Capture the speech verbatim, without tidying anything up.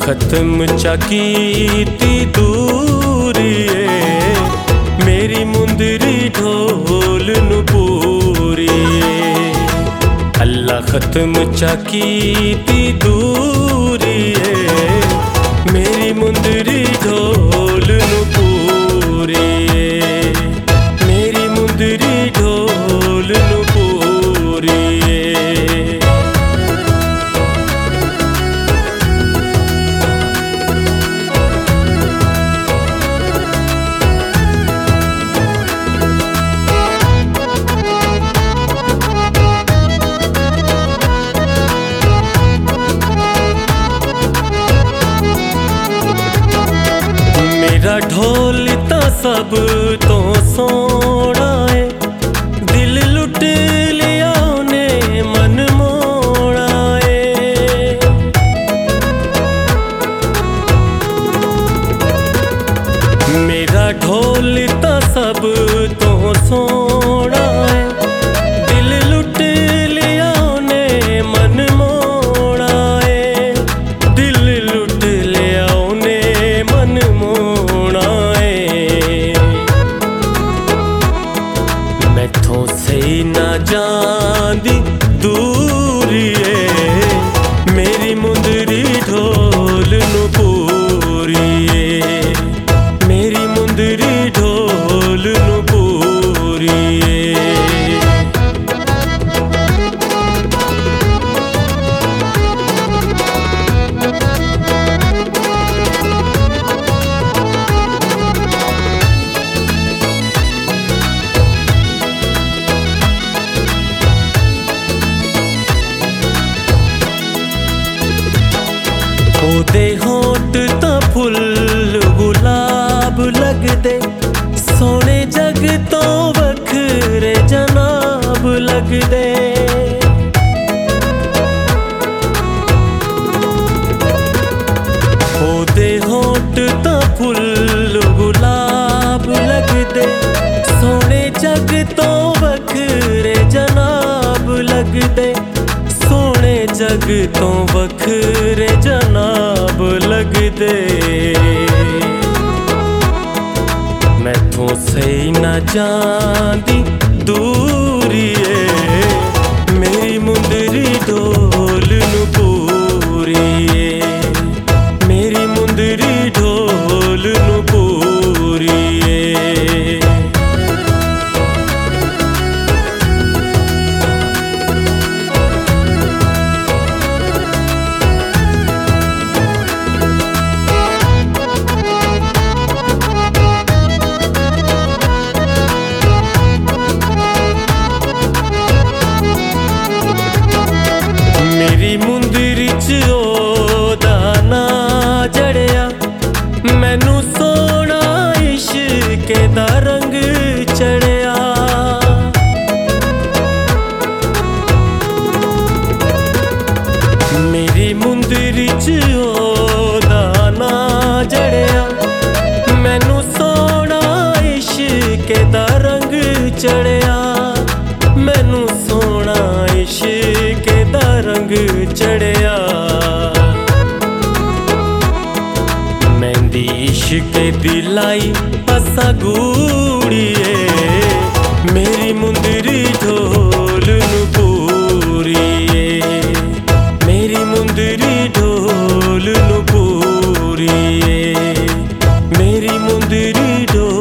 खत्म चा कीती दूरिए मेरी मुंदरी ढोल नू पूरीए। अल्लाह खत्म चा कीती दूरिए मेरी मुंदरी ढोल नू पूरीए मेरी मुंदरी ढोल नू पूरीए। मेरा ढोल ता सब तो सोना है, दिल लुट लिया ने मन मोड़ा है। मेरा ढोल ता सब तो सोना है, दिल लुट लिया ने मन मोड़ा है। दिल लुट लिया ने मन मोड़ा है। मैथों से ना जांदी दूरिए मेरी मुंदरी ढोल नू पूरीए मेरी मुंदरी ढोल नू पूरीए। ओदे होठ ता फुल गुलाब लगदे, सोने जग तो वखरे जनाब लगदे। ओदे होठ ता फुल गुलाब लगदे, सोने जग तो वखरे जनाब लगदे। सोने जग तो वखरे जनाब लगदे। मैथों से ना जांदी दूरिए मेरी मुंदरी ढोल नू पूरीए मेरी मुंदरी ढोल नू पूरीए। मेरी मुंदरी च ओदा ना जड़िया, मैनू सोना इश्क दा रंग चढ़िया। मेरी मुंदरी च ओदा ना जड़िया, मैनू सोना इश्क दा रंग चढ़िया। मैनू सोना इश्क दा रंग चढ़िया। मेहंदी इश्क दी लाई असा गूड़िए मेरी मुंदरी ढोल नू पूरीए मेरी मुंदरी ढोल नू पूरीए मेरी मुंदरी ढोल